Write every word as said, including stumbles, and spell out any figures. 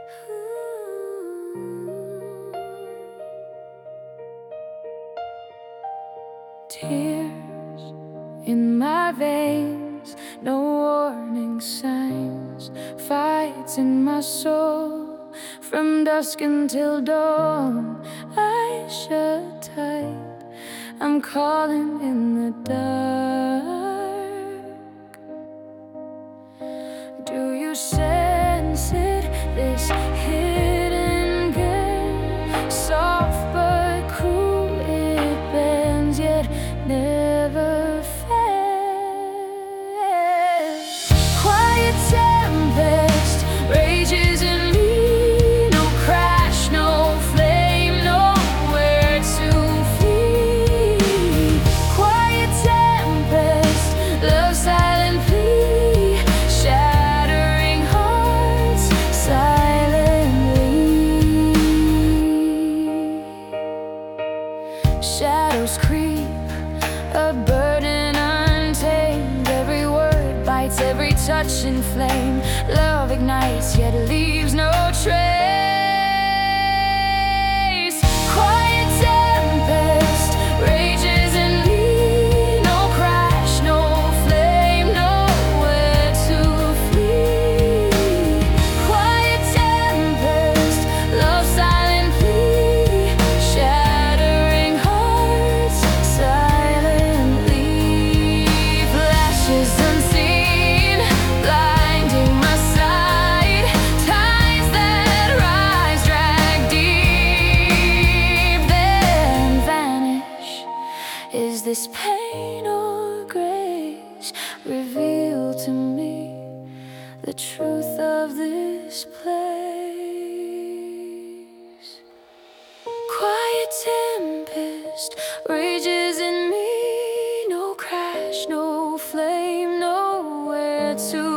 Tears in my veins, no warning signs. Fights in my soul, from dusk until dawn. Eyes shut tight, I'm calling in the dark. Do you sense it? This hidden game, soft but cruel, it bends yet never fails. Quiet tempest rages in me, no crash, no flame, nowhere to flee. Quiet tempest, love silently, shattering hearts silently. Shadows creep, a burden untamed. Every word bites, every touch in flame. Love ignites, yet leaves no trace. Quiet tempest rages in me, no crash, no flame, nowhere to flee. Quiet tempest, love silently, shattering hearts silently. Flashes unseen, blinding my sight. Tides that rise, drag deep, then vanish. Is this pain or grace? Reveal to me the truth of this place. Quiet tempest rages in me, no crash, no flame, nowhere to